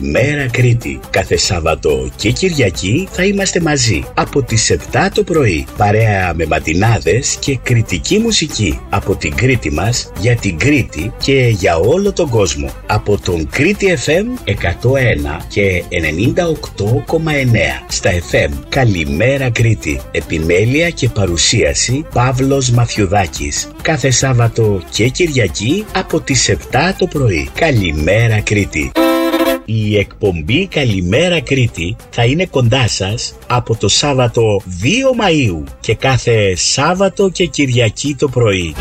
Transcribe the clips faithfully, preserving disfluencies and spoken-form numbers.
Καλημέρα Κρήτη. Κάθε Σάββατο και Κυριακή θα είμαστε μαζί από τις επτά το πρωί, παρέα με ματινάδες και κριτική μουσική από την Κρήτη μας, για την Κρήτη και για όλο τον κόσμο, από τον Κρήτη εφ εμ εκατό ένα και ενενήντα οκτώ κόμμα εννέα. Στα εφ εμ Καλημέρα Κρήτη. Επιμέλεια και παρουσίαση Παύλος Μαθιουδάκης. Κάθε Σάββατο και Κυριακή από τις επτά το πρωί. Καλημέρα Κρήτη. Η εκπομπή Καλημέρα Κρήτη θα είναι κοντά σας από το Σάββατο δύο Μαΐου και κάθε Σάββατο και Κυριακή το πρωί.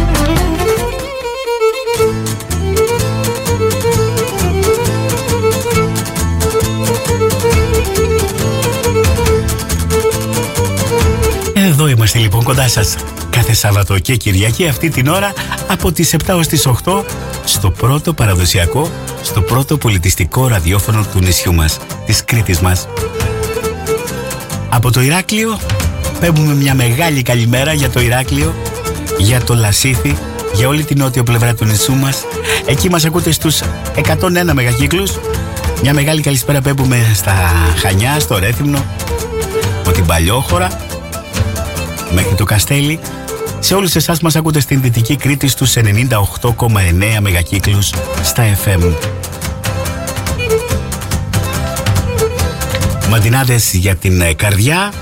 Εδώ είμαστε λοιπόν κοντά σας κάθε Σάββατο και Κυριακή αυτή την ώρα από τις επτά ως τις οκτώ στο πρώτο παραδοσιακό, στο πρώτο πολιτιστικό ραδιόφωνο του νησιού μας, της Κρήτης μας. Από το Ηράκλειο παίρνουμε μια μεγάλη καλημέρα για το Ηράκλειο, για το Λασίθι, για όλη την νότια πλευρά του νησιού μας. Εκεί μας ακούτε στους εκατόν ένα μεγακύκλους. Μια μεγάλη καλησπέρα παίρνουμε στα Χανιά, στο Ρέθυμνο, από την Παλιόχώρα μέχρι το Καστέλι. Σε όλους εσάς μας ακούτε στην Δυτική Κρήτη στους ενενήντα οκτώ κόμμα εννέα μεγακύκλους στα εφ εμ. Μαντινάδες για την καρδιά.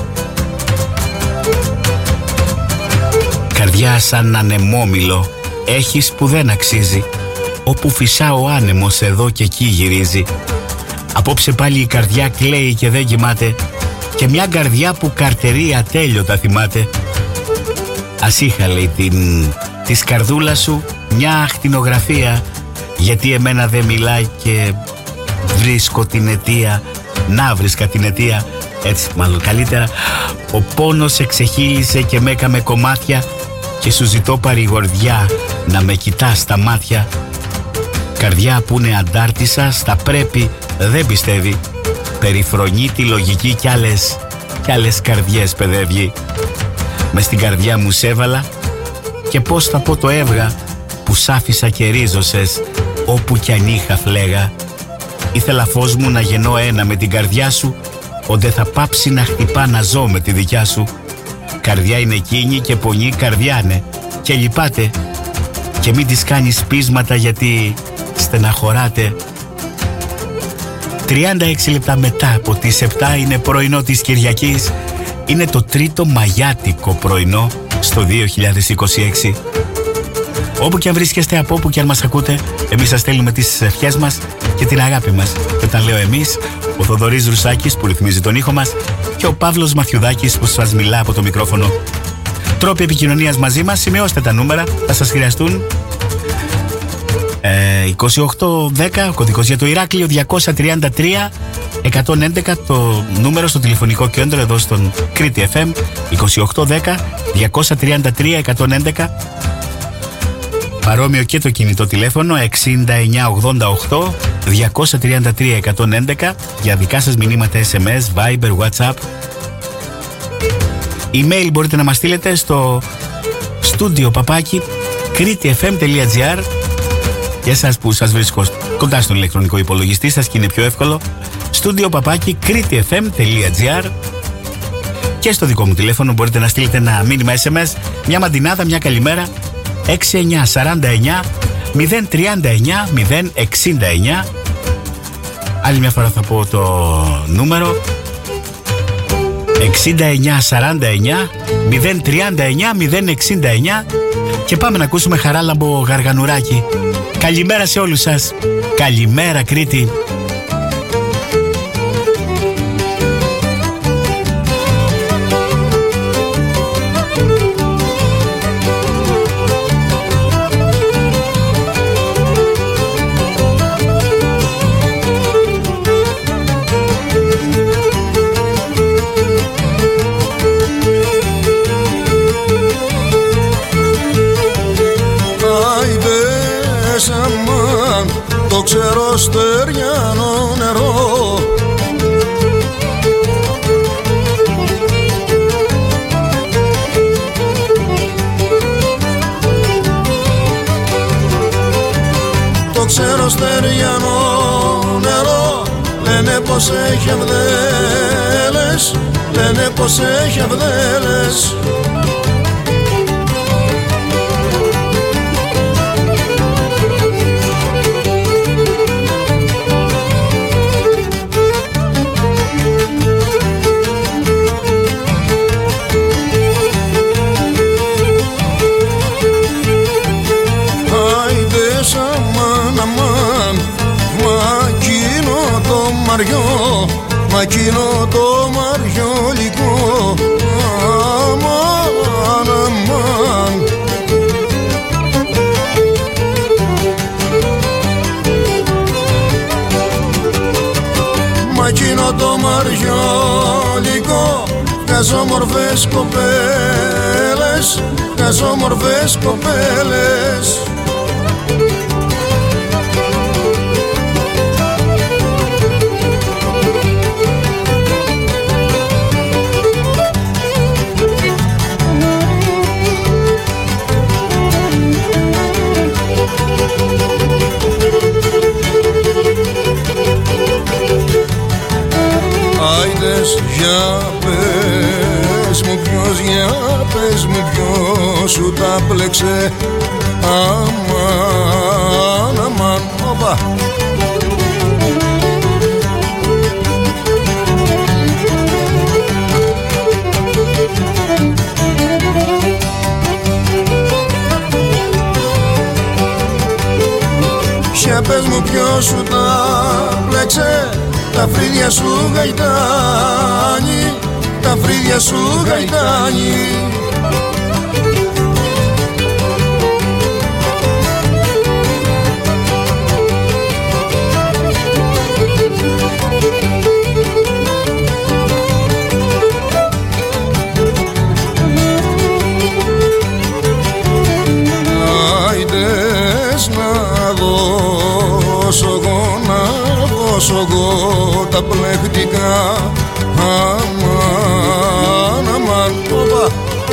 Καρδιά σαν ανεμόμυλο έχεις που δεν αξίζει, όπου φυσά ο άνεμος εδώ και εκεί γυρίζει. Απόψε πάλι η καρδιά κλαίει και δεν κοιμάται, και μια καρδιά που καρτερεί ατέλειωτα θυμάται. Ας είχα, λέει, την, της καρδούλα σου μια ακτινογραφία, γιατί εμένα δεν μιλάει και βρίσκω την αιτία. Να βρίσκα την αιτία, έτσι μάλλον καλύτερα. Ο πόνος εξεχύλισε και με έκαμε κομμάτια, και σου ζητώ παρηγορδιά να με κοιτάς στα μάτια. Καρδιά που είναι αντάρτησα, στα πρέπει δεν πιστεύει, περιφρονεί τη λογική κι άλλες, κι άλλες καρδιές παιδεύγει. Μες στην καρδιά μου σέβαλα, και πώς θα πω το έβγα που σ' άφησα και ρίζωσες, όπου κι αν είχα φλέγα. Ήθελα φως μου να γεννώ ένα με την καρδιά σου, όντε θα πάψει να χτυπά να ζω με τη δικιά σου. Καρδιά είναι εκείνη και πονή καρδιάνε, και λυπάτε, και μην της κάνεις πείσματα γιατί στεναχωράτε. τριάντα έξι λεπτά μετά από τις επτά είναι πρωινό της Κυριακής. Είναι το τρίτο μαγιάτικο πρωινό στο δύο χιλιάδες είκοσι έξι. Όπου και αν βρίσκεστε, από όπου και αν μας ακούτε, εμείς σας στέλνουμε τις ευχές μας και την αγάπη μας. Και όταν λέω εμείς, ο Θοδωρής Ρουσάκης που ρυθμίζει τον ήχο μας και ο Παύλος Μαθιουδάκης που σας μιλά από το μικρόφωνο. Τρόποι επικοινωνίας μαζί μας, σημειώστε τα νούμερα, θα σας χρειαστούν. Ε, είκοσι οκτώ δέκα, ο κωδικός για το Ηράκλειο, διακόσια τριάντα τρία εκατόν έντεκα το νούμερο στο τηλεφωνικό κέντρο εδώ στον Κρήτη εφ εμ, είκοσι οκτώ δέκα διακόσια τριάντα τρία εκατόν έντεκα. Παρόμοιο και το κινητό τηλέφωνο εξήντα εννιά ογδόντα οκτώ διακόσια τριάντα τρία εκατόν έντεκα για δικά σας μηνύματα ες εμ ες, Viber, WhatsApp. Email μπορείτε να μας στείλετε στο studio παπάκι critiefm.gr. Για εσάς που σας βρίσκω κοντά στον ηλεκτρονικό υπολογιστή σας και είναι πιο εύκολο, studio παπάκι critiefm.gr. Και στο δικό μου τηλέφωνο μπορείτε να στείλετε ένα μήνυμα ες εμ ες, μια μαντινάδα, μια καλημέρα, έξι εννιά σαράντα εννιά μηδέν τριάντα εννιά μηδέν εξήντα εννιά. Άλλη μια φορά θα πω το νούμερο, εξήντα εννιά σαράντα εννιά μηδέν τριάντα εννιά μηδέν εξήντα εννιά. Και πάμε να ακούσουμε Χαράλαμπο Γαργανουράκι. Καλημέρα σε όλους σας. Καλημέρα Κρήτη. Το ξέρω στεριανό νερό, το ξέρω στεριανό νερό. Λένε πως έχει αμδέλες, λένε πως έχει αμδέλες. Άιντες αμάν αμάν, μα κείνο το μαριό, μα κείνο το μαριόλικο. Αμάν αμάν. Μα κείνο το μαριόλικο, καζόμορφες κοπέλες, καζόμορφες κοπέλες. Άιντες, για πες μου ποιος, για πες μου ποιος σου τα πλέξε. Αμάν, αμάν, όπα. Για πες μου ποιος σου τα πλέξε. Τα φρύδια σου γαϊτάνι, τα φρύδια σου γαϊτάνι. Άιντες να δώσω εγώ, να δώσω εγώ τα πλεκτικά. Αμάν, αμάν, όπα.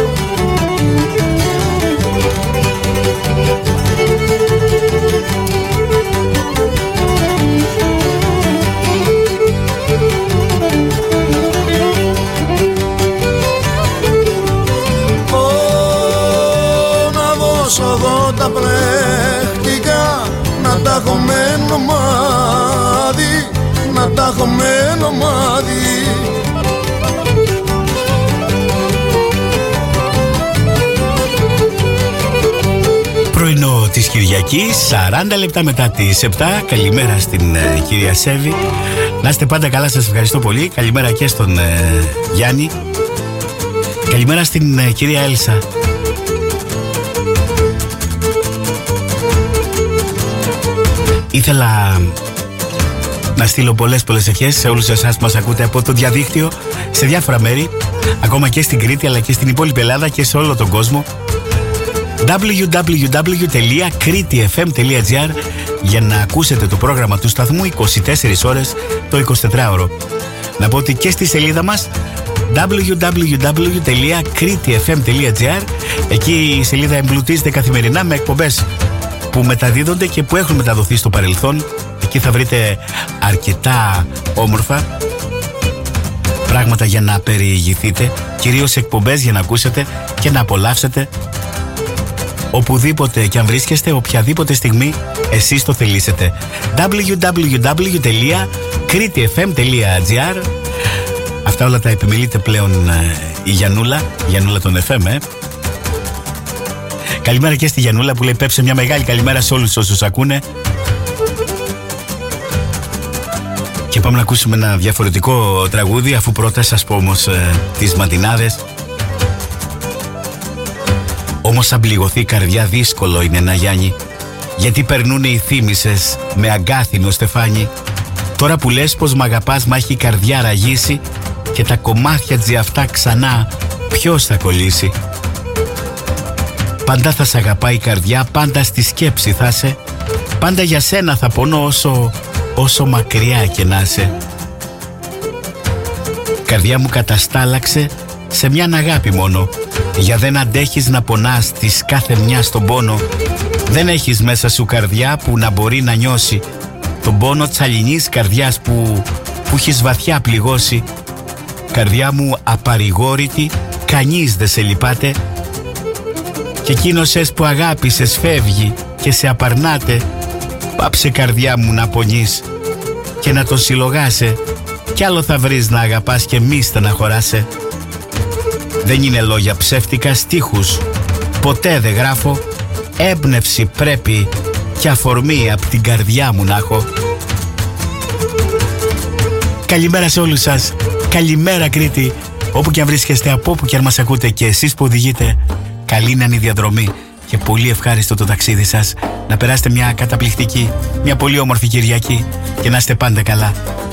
Ω, να δώσω εγώ τα πλεκτικά, να τα έχω μένο μάδι, να τα έχω μένο μάδι. Πρωινό της Κυριακής, σαράντα λεπτά μετά τις επτά. Καλημέρα στην ε, κυρία Σέβη. Να είστε πάντα καλά, σας ευχαριστώ πολύ. Καλημέρα και στον ε, Γιάννη. Καλημέρα στην ε, κυρία Έλσα. Ήθελα να στείλω πολλές πολλές ευχές σε όλους εσάς που μας ακούτε από το διαδίκτυο, σε διάφορα μέρη, ακόμα και στην Κρήτη αλλά και στην υπόλοιπη Ελλάδα και σε όλο τον κόσμο. double-u double-u double-u τελεία κρήτη εφ εμ τελεία τζι άρ για να ακούσετε το πρόγραμμα του σταθμού είκοσι τέσσερις ώρες το εικοσιτετράωρο. Να πω ότι και στη σελίδα μας double-u double-u double-u τελεία κρήτη εφ εμ τελεία τζι άρ, εκεί η σελίδα εμπλουτίζεται καθημερινά με εκπομπές που μεταδίδονται και που έχουν μεταδοθεί στο παρελθόν. Εκεί θα βρείτε αρκετά όμορφα πράγματα για να περιηγηθείτε, κυρίως εκπομπές για να ακούσετε και να απολαύσετε οπουδήποτε και αν βρίσκεστε, οποιαδήποτε στιγμή εσείς το θελήσετε. double-u double-u double-u τελεία κρήτη εφ εμ τελεία τζι άρ. Αυτά όλα τα επιμελείται πλέον ε, η Γιαννούλα, η Γιαννούλα των εφ εμ, ε. Καλημέρα και στη Γιαννούλα που λέει πέψε μια μεγάλη καλημέρα σε όλους όσους ακούνε. Και πάμε να ακούσουμε ένα διαφορετικό τραγούδι, αφού πρώτα σας πω όμως ε, τις ματινάδες. Όμως αν πληγωθεί η καρδιά δύσκολο είναι να Γιάννη, γιατί περνούνε οι θύμησες με αγκάθινο στεφάνι. Τώρα που λες πως μ' αγαπάς μ' έχει η καρδιά ραγίσει και τα κομμάτια τζι αυτά ξανά ποιος θα κολλήσει. Πάντα θα σ' αγαπάει η καρδιά, πάντα στη σκέψη θα σε, πάντα για σένα θα πονώ όσο, όσο μακριά και να σε. Καρδιά μου καταστάλαξε σε μιαν αγάπη μόνο, για δεν αντέχεις να πονάς της κάθε μια στον πόνο. Δεν έχεις μέσα σου καρδιά που να μπορεί να νιώσει τον πόνο της αλληνής καρδιάς που, που έχεις βαθιά πληγώσει. Καρδιά μου απαρηγόρητη, κανείς δεν σε λυπάται. Και εκείνος εσ που αγάπησες φεύγει και σε απαρνάται. Πάψε καρδιά μου να πονείς και να τον συλλογάσαι, κι άλλο θα βρεις να αγαπάς και μη στεναχωράσαι. Δεν είναι λόγια ψεύτικα, στίχους ποτέ δεν γράφω. Έμπνευση πρέπει και αφορμή απ' την καρδιά μου να έχω. Καλημέρα σε όλους σας. Καλημέρα Κρήτη. Όπου και αν βρίσκεστε, από όπου και αν μας ακούτε, και εσείς που οδηγείτε, καλή να είναι η διαδρομή και πολύ ευχάριστο το ταξίδι σας. Να περάσετε μια καταπληκτική, μια πολύ όμορφη Κυριακή και να είστε πάντα καλά.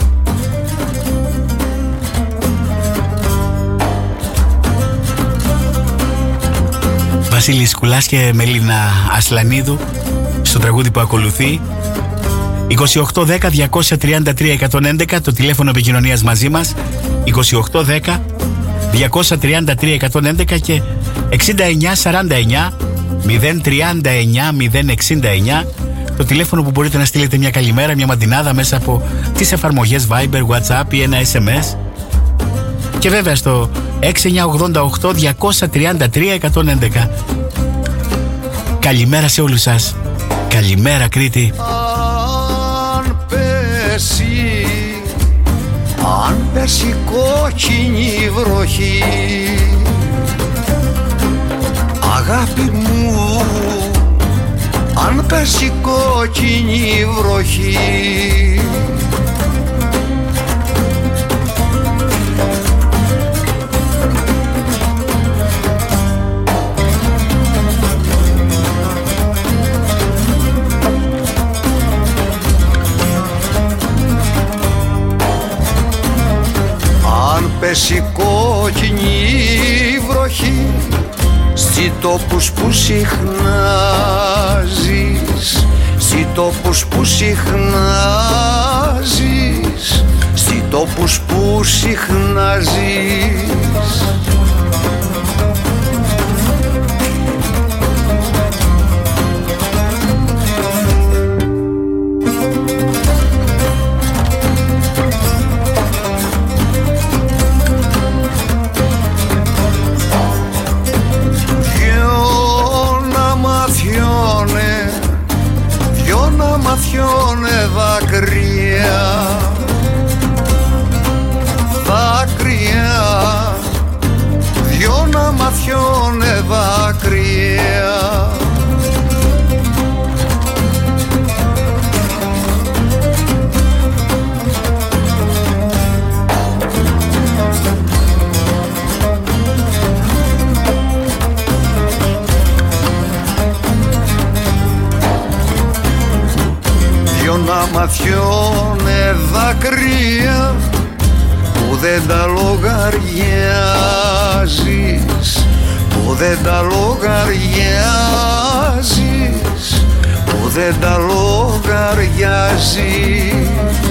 Βασίλης Κουλάς και Μελίνα Ασλανίδου στο τραγούδι που ακολουθεί. είκοσι οκτώ δέκα διακόσια τριάντα τρία εκατόν έντεκα το τηλέφωνο επικοινωνίας μαζί μας. είκοσι οκτώ δέκα διακόσια τριάντα τρία εκατόν έντεκα και εξήντα εννιά σαράντα εννιά μηδέν τριάντα εννιά μηδέν εξήντα εννιά το τηλέφωνο που μπορείτε να στείλετε μια καλημέρα, μια μαντινάδα μέσα από τις εφαρμογές Viber, WhatsApp ή ένα ες εμ ες. Και βέβαια στο έξι εννιά ογδόντα οκτώ διακόσια τριάντα τρία εκατόν έντεκα. Καλημέρα σε όλους σας. Καλημέρα Κρήτη. Αν πέσει, αν πέσει κόκκινη βροχή, αγάπη μου, αν πέσει κόκκινη βροχή, αν πέσει κόκκινη βροχή στις τόπους που συχνάζεις, στις τόπους που συχνάζεις, στις τόπους που συχνάζεις, μαθιώνε δάκρυα, δάκρυα, δυο να μαθιώνε δάκρυα. Να μαθιώνε δάκρυα που δεν τα λογαριάζεις, που δεν τα λογαριάζεις, που δεν τα λογαριάζεις.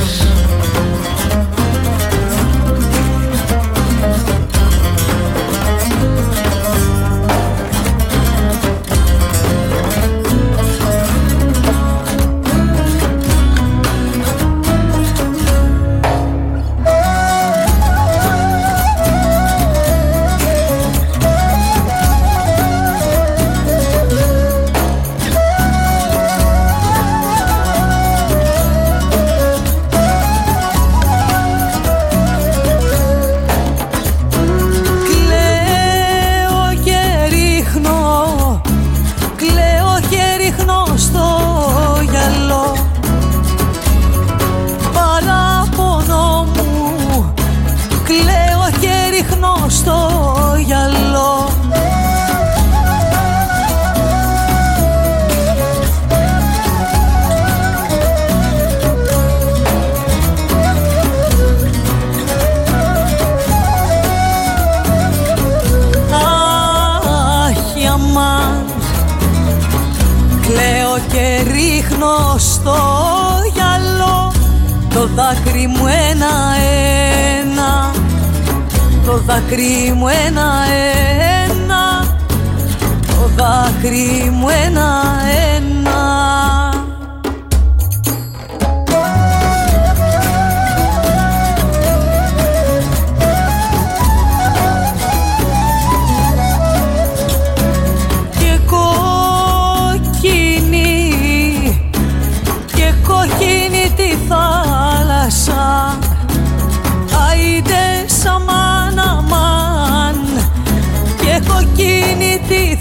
Στο γυαλό το δάκρυ μου ένα-ένα, το δάκρυ μου ένα-ένα, το δάκρυ μου ένα-ένα.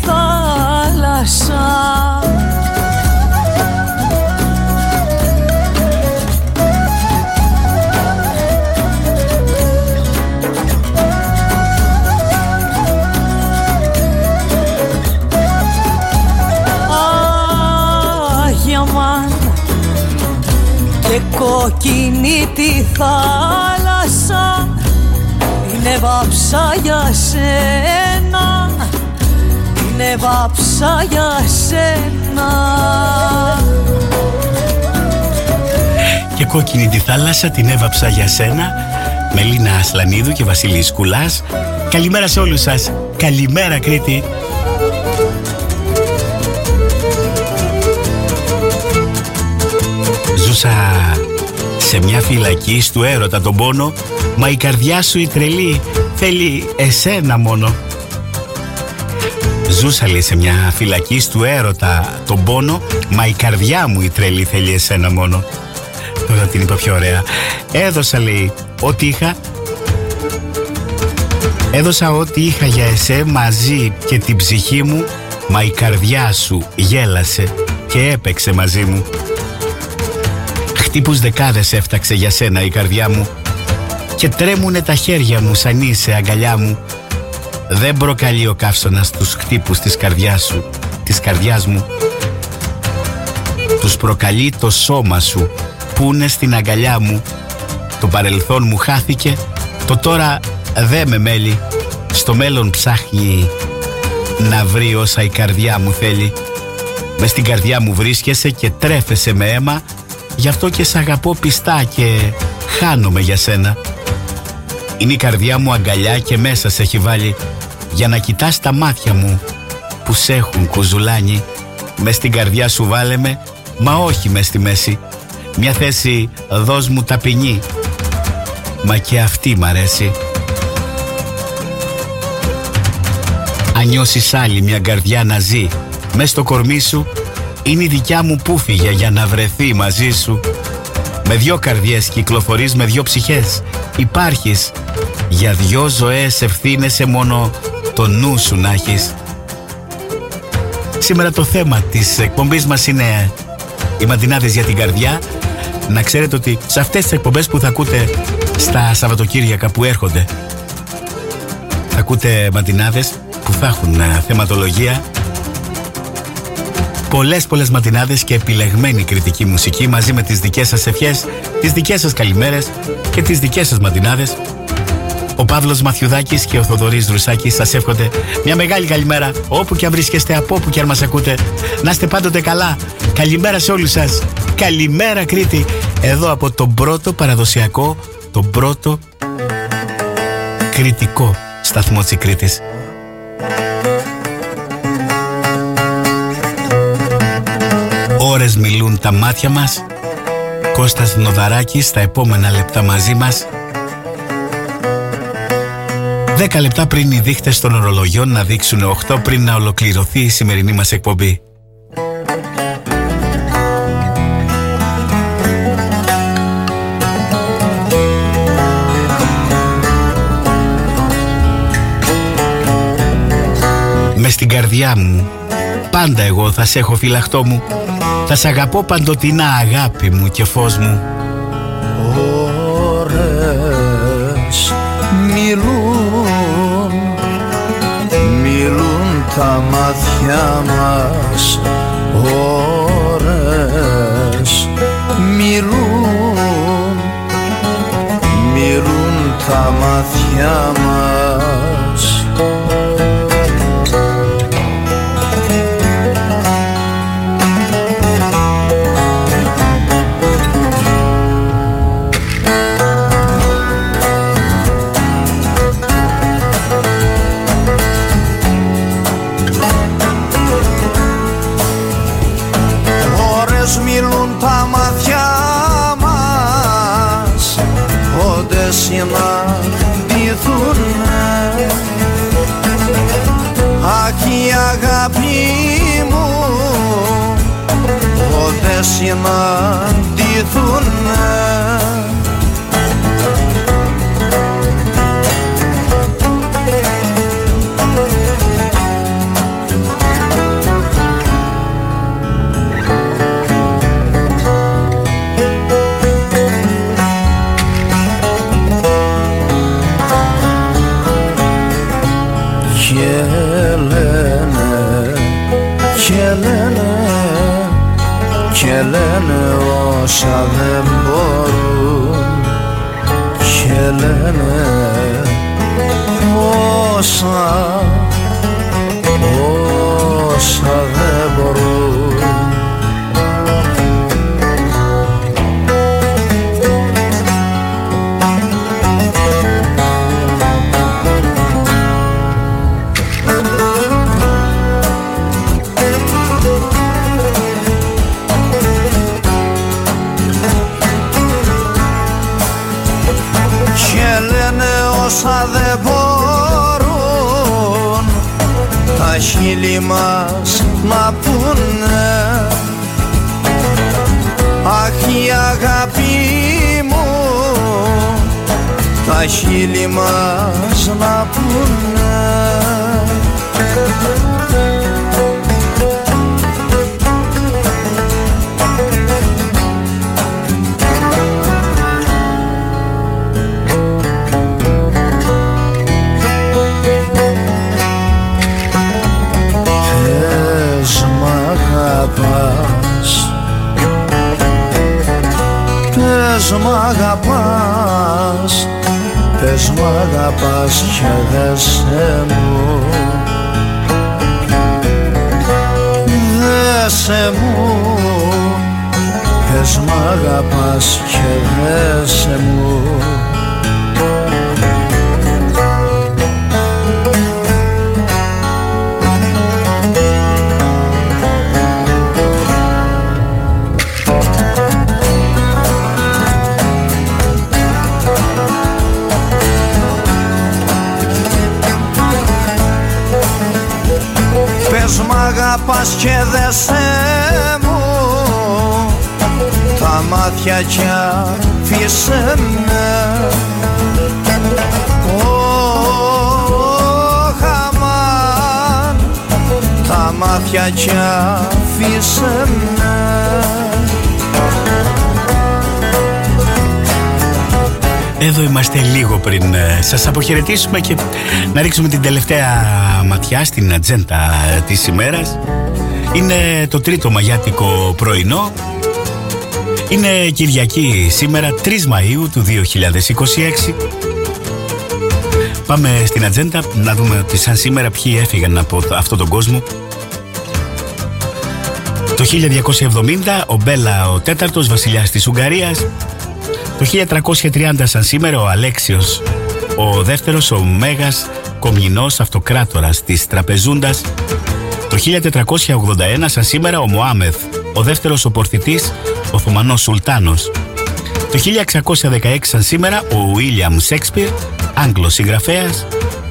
θάλασσα. Και κόκκινη τη θάλασσα είναι βάψα για σένα, είναι βάψα για σένα. Και κόκκινη τη θάλασσα την έβαψα για σένα. Μελίνα Ασλανίδου και Βασίλης Κουλάς. Καλημέρα σε όλους σας. Καλημέρα Κρήτη. Ζούσα σε μια φυλακή στου έρωτα τον πόνο, μα η καρδιά σου η τρελή θέλει εσένα μόνο. Ζούσα λέει σε μια φυλακή στου έρωτα τον πόνο, μα η καρδιά μου η τρελή θέλει εσένα μόνο. Τώρα την είπα πιο ωραία. Έδωσα λέει ό,τι είχα, έδωσα ό,τι είχα για εσέ μαζί και την ψυχή μου, μα η καρδιά σου γέλασε και έπαιξε μαζί μου. Χτύπους δεκάδες έφταξε για σένα η καρδιά μου και τρέμουνε τα χέρια μου σαν είσαι αγκαλιά μου. Δεν προκαλεί ο καύσωνας τους χτύπους της καρδιάς σου, της καρδιάς μου. Τους προκαλεί το σώμα σου που είναι στην αγκαλιά μου. Το παρελθόν μου χάθηκε, το τώρα δε με μέλει. Στο μέλλον ψάχνει να βρει όσα η καρδιά μου θέλει. Μες στην καρδιά μου βρίσκεσαι και τρέφεσαι με αίμα, γι' αυτό και σ' αγαπώ πιστά και χάνομαι για σένα. Είναι η καρδιά μου αγκαλιά και μέσα σε έχει βάλει, για να κοιτάς τα μάτια μου που σ' έχουν κουζουλάνει. Μες στην καρδιά σου βάλε με, μα όχι μες στη μέση. Μια θέση δώσ' μου ταπεινή, μα και αυτή μ' αρέσει. Αν νιώσεις άλλη μια καρδιά να ζει μες στο κορμί σου, είναι η δικιά μου που φύγε για να βρεθεί μαζί σου. Με δυο καρδιές κυκλοφορείς, με δυο ψυχές υπάρχεις. Για δυο ζωές ευθύνεσαι, μόνο το νου σου να έχεις. Σήμερα το θέμα της εκπομπής μας είναι οι μαντινάδες για την καρδιά. Να ξέρετε ότι σε αυτές τις εκπομπές που θα ακούτε στα Σαββατοκύριακα που έρχονται, θα ακούτε μαντινάδες που θα έχουν θεματολογία, πολλές πολλές ματινάδες και επιλεγμένη κριτική μουσική μαζί με τις δικές σας ευχές, τις δικές σας καλημέρες και τις δικές σας ματινάδες. Ο Παύλος Μαθιουδάκης και ο Θοδωρής Δρουσάκης σας εύχονται μια μεγάλη καλημέρα όπου και αν βρίσκεστε, από όπου και αν μας ακούτε. Να είστε πάντοτε καλά. Καλημέρα σε όλους σας. Καλημέρα Κρήτη. Εδώ από τον πρώτο παραδοσιακό, τον πρώτο κριτικό σταθμό της Κρήτης. Ώρες μιλούν τα μάτια μας. Κώστας Νοδαράκης στα επόμενα λεπτά μαζί μας. Δέκα λεπτά πριν οι δείχτες των ορολογιών να δείξουν οκτώ πριν να ολοκληρωθεί η σημερινή μας εκπομπή. Μες στην καρδιά μου πάντα εγώ θα σε έχω φυλαχτό μου. Θα σ' αγαπώ παντοτινά αγάπη μου και φως μου. Ώρες μιλούν, μιλούν τα μάτια μας. Ώρες μιλούν, μιλούν τα μάτια μας. Μιλούν τα μάτια μας, πότε συναντηθούνε. Αχ, η αγάπη μου, πότε συναντηθούνε. και λένε όσα δεν μπορούν και λένε όσα, όσα δεν μπορούν. Όσα δεν μπορούν τα χείλη μας να πούνε, αχ η αγάπη μου τα χείλη μας να πούνε. Πες μ' αγαπάς, πες μ' αγαπάς και δέσε μου, δέσε μου, πες μ' αγαπάς και δέσε μου. Πες μ' αγαπάς και δέσε μου τα μάτια κι αφήσε με, ωχ αμάν τα μάτια κι αφήσε με. Εδώ είμαστε λίγο πριν σας αποχαιρετήσουμε και να ρίξουμε την τελευταία ματιά στην ατζέντα της ημέρας. Είναι το τρίτο μαγιάτικο πρωινό. Είναι Κυριακή σήμερα, τρεις Μαΐου του δύο χιλιάδες είκοσι έξι. Πάμε στην ατζέντα να δούμε ότι σαν σήμερα ποιοι έφυγαν από αυτόν τον κόσμο. Το χίλια διακόσια εβδομήντα ο Μπέλα ο τέταρτος βασιλιάς της Ουγγαρίας. Το χίλια τριακόσια τριάντα σαν σήμερα ο Αλέξιος ο δεύτερος, ο Μέγας Κομνηνός αυτοκράτορας της Τραπεζούντας. Το χίλια τετρακόσια ογδόντα ένα σαν σήμερα ο Μωάμεθ ο δεύτερος, ο Πορθητής Οθωμανός Σουλτάνος. Το χίλια εξακόσια δεκαέξι σαν σήμερα ο Ουίλιαμ Σέξπιρ, Άγγλος συγγραφέας.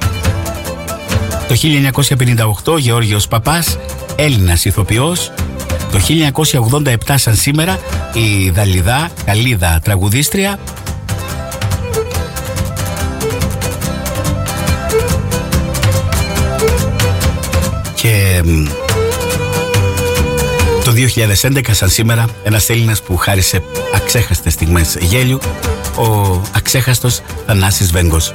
Το χίλια εννιακόσια πενήντα οκτώ ο Γεώργιος Παπάς, Έλληνας ηθοποιός. Το χίλια εννιακόσια ογδόντα επτά σαν σήμερα η Δαλιδά Καλίδα τραγουδίστρια. Και το δύο χιλιάδες έντεκα σαν σήμερα ένας Έλληνας που χάρισε αξέχαστες στιγμές γέλιου, ο αξέχαστος Θανάσης Βέγκος.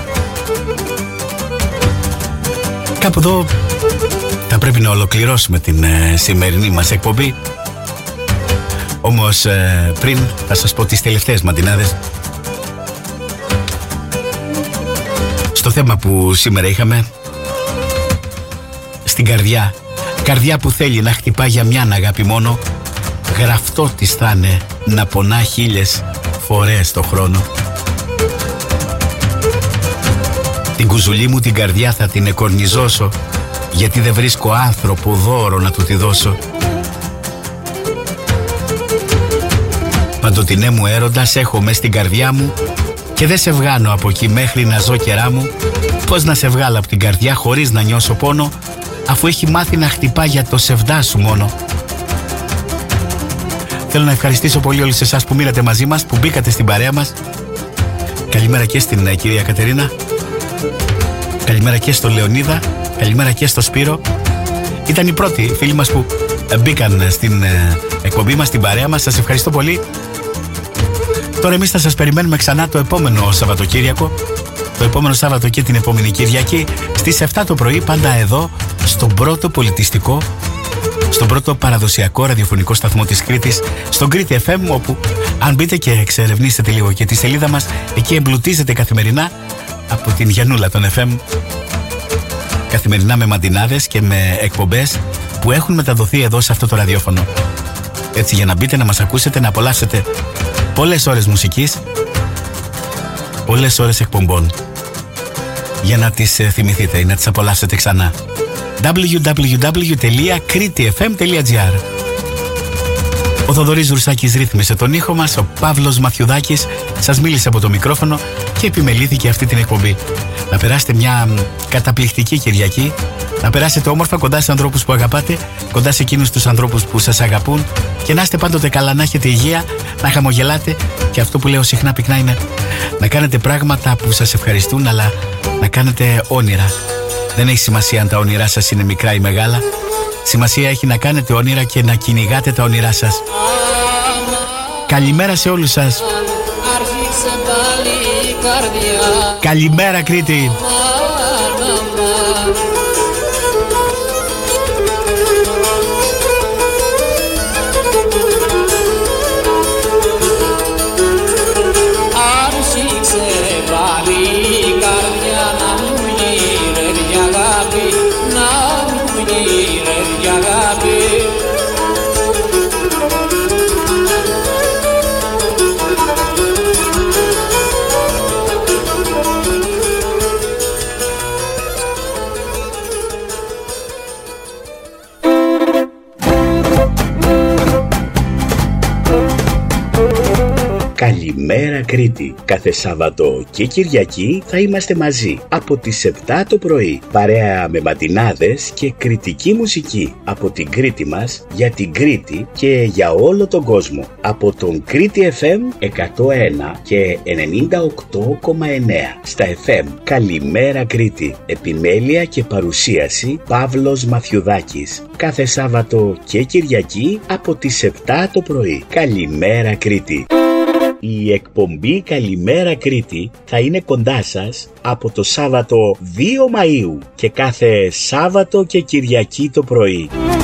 Κάπου εδώ θα πρέπει να ολοκληρώσουμε την ε, σημερινή μας εκπομπή. Όμως ε, πριν θα σας πω τις τελευταίες μαντινάδες στο θέμα που σήμερα είχαμε. Στην καρδιά, καρδιά που θέλει να χτυπά για μιαν αγάπη μόνο, γραφτό της θα είναι να πονά χίλιες φορές το χρόνο. Την κουζουλή μου την καρδιά θα την εκορνιζώσω, γιατί δεν βρίσκω άνθρωπο δώρο να του τη δώσω. Παντοτινέ μου έρωτας έχω μες στην καρδιά μου και δεν σε βγάνω από εκεί μέχρι να ζω καιρά μου. Πώς να σε βγάλω από την καρδιά χωρίς να νιώσω πόνο, αφού έχει μάθει να χτυπά για το σεβδά σου μόνο. Θέλω να ευχαριστήσω πολύ όλους εσάς που μείνατε μαζί μας, που μπήκατε στην παρέα μας. Καλημέρα και στην uh, κυρία Κατερίνα. Καλημέρα και στο Λεωνίδα. Καλημέρα και στο Σπύρο. Ήταν οι πρώτοι φίλοι μας που μπήκαν στην uh, εκπομπή μας, στην παρέα μας. Σας ευχαριστώ πολύ. Τώρα εμείς θα σας περιμένουμε ξανά το επόμενο Σαββατοκύριακο. Το επόμενο Σάββατο και την επόμενη Κυριακή στις επτά το πρωί, πάντα εδώ στον πρώτο πολιτιστικό στον πρώτο παραδοσιακό ραδιοφωνικό σταθμό της Κρήτης, στον Κρήτη εφ εμ, όπου αν μπείτε και εξερευνήσετε λίγο και τη σελίδα μας, εκεί εμπλουτίζεται καθημερινά από την Γιαννούλα των εφ εμ, καθημερινά με μαντινάδες και με εκπομπές που έχουν μεταδοθεί εδώ σε αυτό το ραδιόφωνο. Έτσι, για να μπείτε να μας ακούσετε, να απολαύσετε πολλές ώρες μουσικής, πολλές ώρες εκπομπών, για να τις θυμηθείτε ή να τις απολαύσετε ξανά. double-u double-u double-u τελεία κρήτη εφ εμ τελεία τζι άρ. Ο Θοδωρής Ζουρσάκης ρύθμισε τον ήχο μας, ο Παύλος Μαθιουδάκης σας μίλησε από το μικρόφωνο και επιμελήθηκε αυτή την εκπομπή. Να περάσετε μια καταπληκτική Κυριακή, να περάσετε όμορφα κοντά στους ανθρώπους που αγαπάτε, κοντά σε εκείνους τους ανθρώπους που σας αγαπούν, και να είστε πάντοτε καλά, να έχετε υγεία, να χαμογελάτε, και αυτό που λέω συχνά πυκνά είναι να κάνετε πράγματα που σας ευχαριστούν, αλλά να κάνετε όνειρα. Δεν έχει σημασία αν τα όνειρά σας είναι μικρά ή μεγάλα. Σημασία έχει να κάνετε όνειρα και να κυνηγάτε τα όνειρά σας. Καλημέρα σε όλους σας. Καλημέρα Κρήτη. Καλημέρα Κρήτη. Κάθε Σάββατο και Κυριακή θα είμαστε μαζί από τις επτά το πρωί, παρέα με ματινάδες και κριτική μουσική από την Κρήτη μας, για την Κρήτη και για όλο τον κόσμο, από τον Κρήτη εφ εμ εκατό ένα και ενενήντα οκτώ κόμμα εννέα στα εφ εμ. Καλημέρα Κρήτη. Επιμέλεια και παρουσίαση Παύλος Μαθιουδάκης. Κάθε Σάββατο και Κυριακή από τις επτά το πρωί. Καλημέρα Κρήτη. Η εκπομπή Καλημέρα Κρήτη θα είναι κοντά σας από το Σάββατο δύο Μαΐου και κάθε Σάββατο και Κυριακή το πρωί.